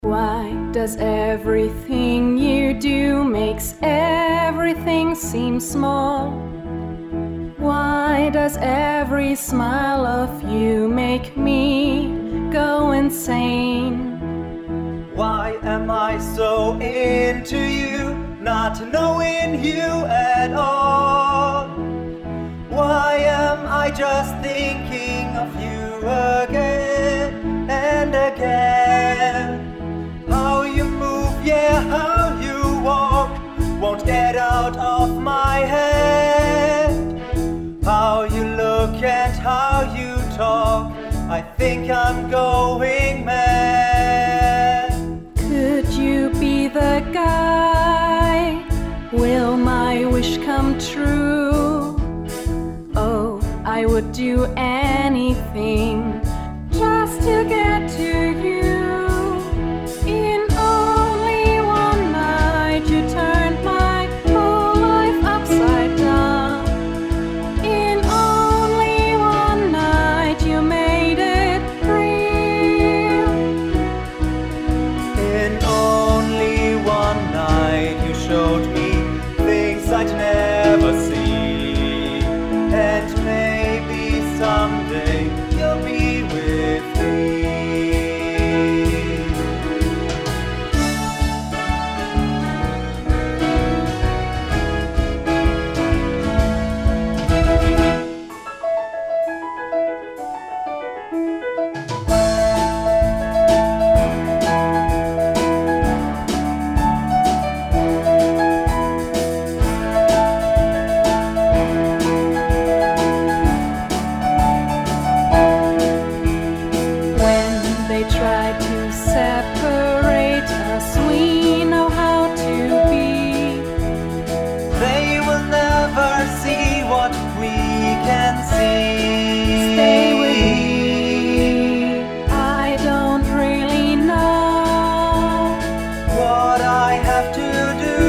Why does everything you do makes everything seem small? Why does every smile of you make me go insane? Why am I so into you, not knowing you at all? Why am I just thinking of you again and again? How you move, yeah, how you walk, won't get out of my head. How you look and how you talk, I think I'm going mad. Could you be the guy? Will my wish come true? Oh, I would do anything just to get to you. In only one night you turned my whole life upside down. In only one night you made it real. In only one night you showed me things I'd never see. And maybe someday you'll be with me. They tried to separate us, we know how to be. They will never see what we can see. Stay with me, I don't really know what I have to do.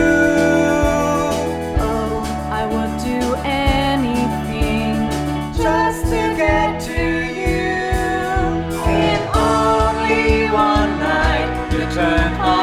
Oh, I would do anything just to get to you. In only one night you turned my